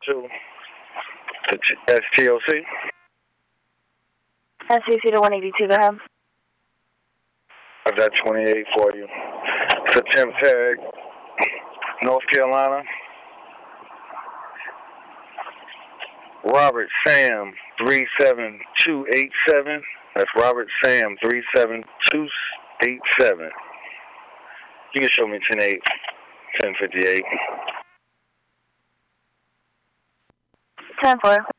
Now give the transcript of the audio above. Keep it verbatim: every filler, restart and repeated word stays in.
to the S T O C. S T O C to one eighty-two, go ahead. I've got twenty-eight for you. It's a temp tag, North Carolina. Robert Sam three seven two eight seven. That's Robert Sam three seven two eight seven. You can show me ten eight, ten fifty-eight. ten four.